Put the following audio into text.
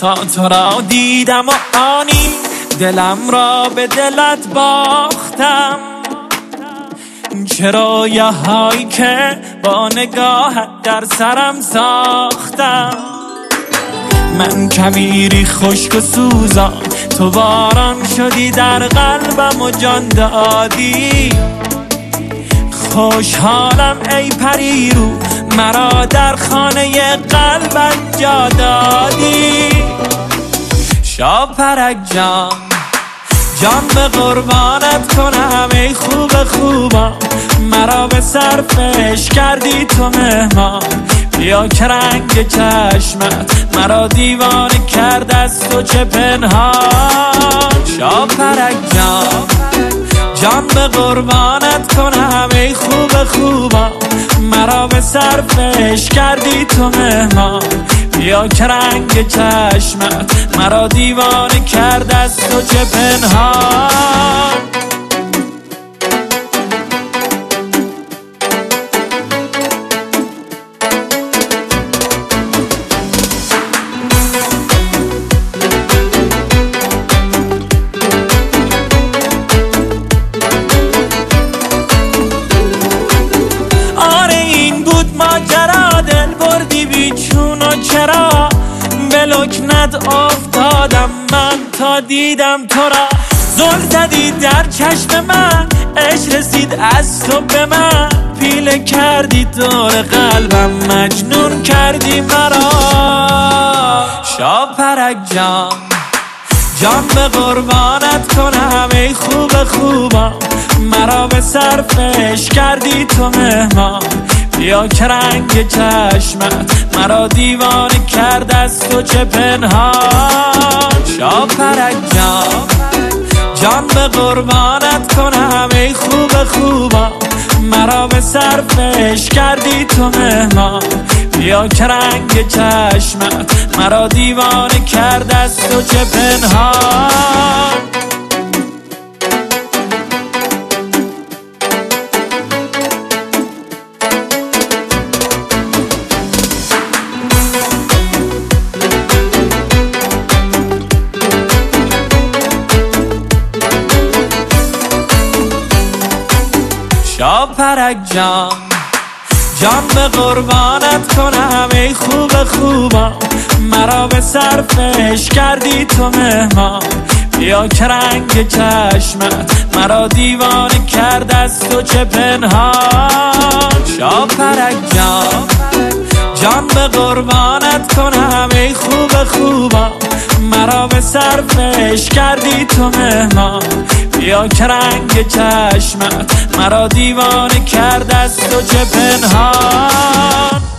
تا تو را دیدم و آنی دلم را به دلت باختم. چرا یه هایی که با نگاهت در سرم ساختم. من کویری خشک و سوزان، تو باران شدی در قلبم و جان دادی. خوشحالم ای پری رو، مرا در خانه قلبت جا دادی. شاپرک جان، جان به قربانت کنم ای خوب خوبم. مرا به صرفش کردی تو مهمان. بیا که رنگ چشمت مرا دیوانه کرد از تو چه پنهان. شاپرک جان، جان به قربانت کنم ای خوب خوبم. مرا به صرفش کردی تو مهمان. بیا که رنگ چشمت مرا دیوانه کرد از تو چه پنهان. ماجرا دل بردی بیچون و چرا به لکنت افتادم من تا دیدم تو را. زل زدی در چشم من، عشق رسید از تو به من. پیله کردی دور قلبم، مجنون کردی مرا. شاپرک جان، جان به قربانت کنم ای خوب خوبم. مرا به صرفش کردی تو مهمان. بیا که رنگ چشمت مرا دیوانه کرد از تو چه پنهان. شاپرک جان، جان به قربانت کنم ای خوب خوبم. مرا به صرفش کردی تو مهمان. بیا که رنگ چشمت مرا دیوانه کرد از تو چه پنهان. شاپرک جان، جان به قربانت کنم ای خوب خوبم. مرا به صرفش کردی تو مهمان. بیا که رنگ چشمت مرا دیوانه کرد از تو چه پنهان. شاپرک جان، جان به قربانت کنم ای خوب خوبم. مرا به صرفش کردی تو مهمان. بیا که رنگ چشمت مرا دیوانه کرد از تو چه پنهان.